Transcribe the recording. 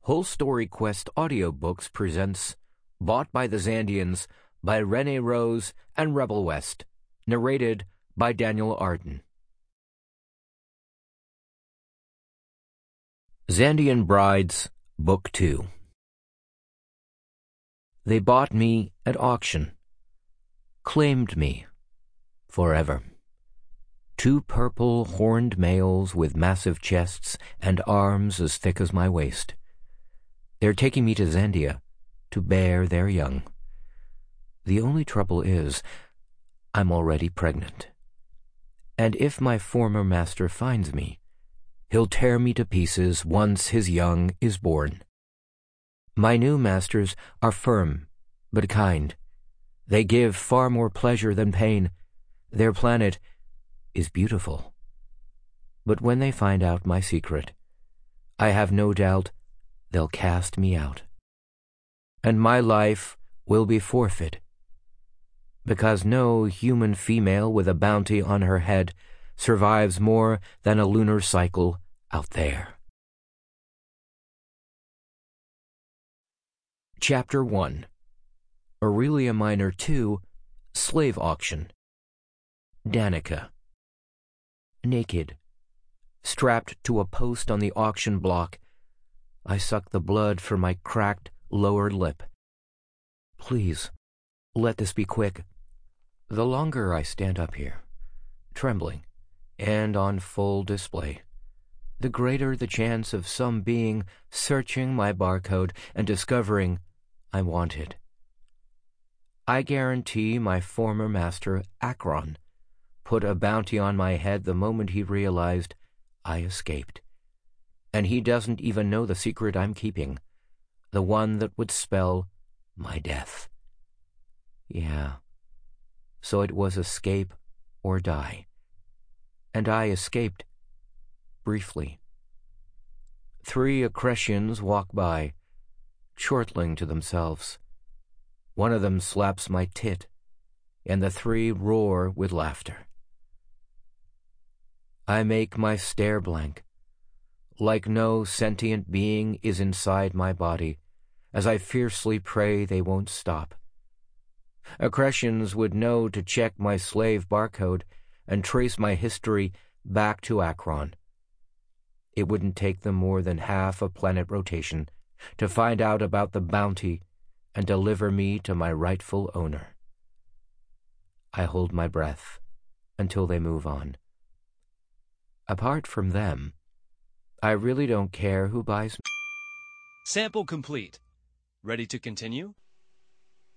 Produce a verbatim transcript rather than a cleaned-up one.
Whole Story Quest Audiobooks presents Bought by the Zandians by Renee Rose and Rebel West, narrated by Daniel Arden. Zandian Brides, Book two. They bought me at auction, claimed me forever. Two purple horned males with massive chests and arms as thick as my waist. They're taking me to Zandia to bear their young. The only trouble is, I'm already pregnant. And if my former master finds me, he'll tear me to pieces once his young is born. My new masters are firm, but kind. They give far more pleasure than pain. Their planet is beautiful. But when they find out my secret, I have no doubt they'll cast me out. And my life will be forfeit, because no human female with a bounty on her head survives more than a lunar cycle out there. Chapter one. Aurelia Minor two, Slave Auction. Danica. Naked, strapped to a post on the auction block, I suck the blood from my cracked lower lip. Please, let this be quick. The longer I stand up here, trembling, and on full display, the greater the chance of some being searching my barcode and discovering I'm wanted. I guarantee my former master, Akron, put a bounty on my head the moment he realized I escaped. And he doesn't even know the secret I'm keeping, the one that would spell my death. Yeah, so it was escape or die. And I escaped, briefly. Three Accretians walk by, chortling to themselves. One of them slaps my tit, and the three roar with laughter. I make my stare blank, like no sentient being is inside my body, as I fiercely pray they won't stop. Accretians would know to check my slave barcode and trace my history back to Akron. It wouldn't take them more than half a planet rotation to find out about the bounty and deliver me to my rightful owner. I hold my breath until they move on. Apart from them, I really don't care who buys me. Sample complete. Ready to continue?